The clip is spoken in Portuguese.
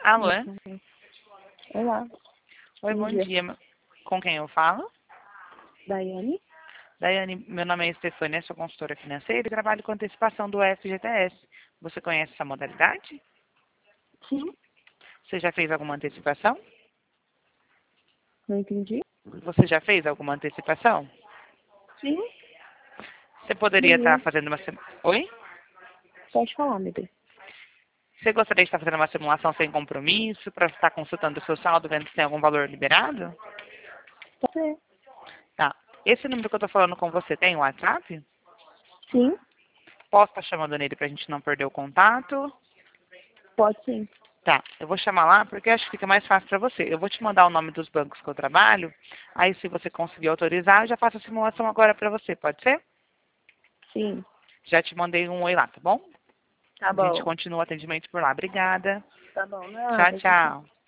Alô? Olá, Oi, bom bom dia. dia. Com quem eu falo? Daiane? Daiane, meu nome é Estefânia, sou consultora financeira e trabalho com antecipação do FGTS. Você conhece essa modalidade? Sim. Você já fez alguma antecipação? Não entendi? Você já fez alguma antecipação? Sim. Você poderia estar Sim. fazendo uma... Oi? Pode falar, meu bem. Você gostaria de estar fazendo uma simulação sem compromisso, para estar consultando o seu saldo, vendo se tem algum valor liberado? Pode ser. Tá. Esse número que eu estou falando com você tem WhatsApp? Sim. Posso estar chamando nele para a gente não perder o contato? Pode sim. Tá, eu vou chamar lá porque acho que fica mais fácil para você. Eu vou te mandar o nome dos bancos que eu trabalho. Aí, se você conseguir autorizar, eu já faço a simulação agora para você, pode ser? Sim. Já te mandei um oi lá, tá bom? Tá A gente bom. continua o atendimento por lá. Obrigada. Tá bom, Tchau, nada. tchau.